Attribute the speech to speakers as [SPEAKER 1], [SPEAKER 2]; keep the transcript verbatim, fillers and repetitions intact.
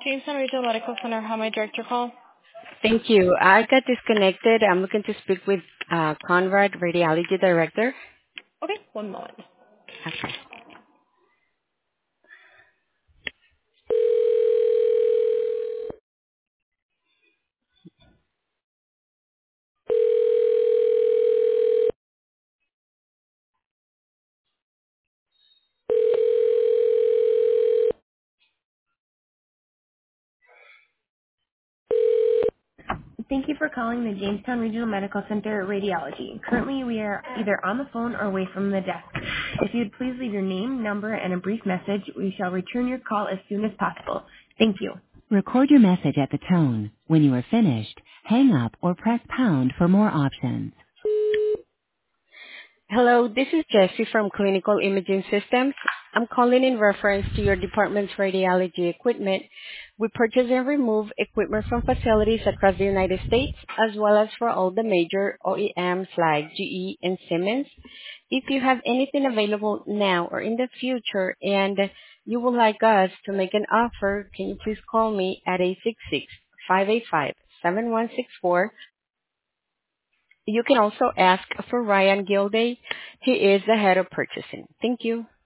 [SPEAKER 1] Jamestown Regional Medical Center. How may I direct your call?
[SPEAKER 2] Thank you. I got disconnected. I'm looking to speak with uh, Conrad, Radiology Director.
[SPEAKER 1] Okay, one moment.
[SPEAKER 2] Okay.
[SPEAKER 3] Thank you for calling the Jamestown Regional Medical Center Radiology. Currently, we are either on the phone or away from the desk. If you'd please leave your name, number, and a brief message, we shall return your call as soon as possible. Thank you. Record your message at the tone. When you are finished, hang up or press pound for more options.
[SPEAKER 2] Hello, this is Jessie from Clinical Imaging Systems. I'm calling in reference to your department's radiology equipment. We purchase and remove equipment from facilities across the United States, as well as for all the major O E Ms like G E and Siemens. If you have anything available now or in the future and you would like us to make an offer, can you please call me at eight six six, five eight five, seven one six four. You can also ask for Ryan Gilday. He is the head of purchasing. Thank you.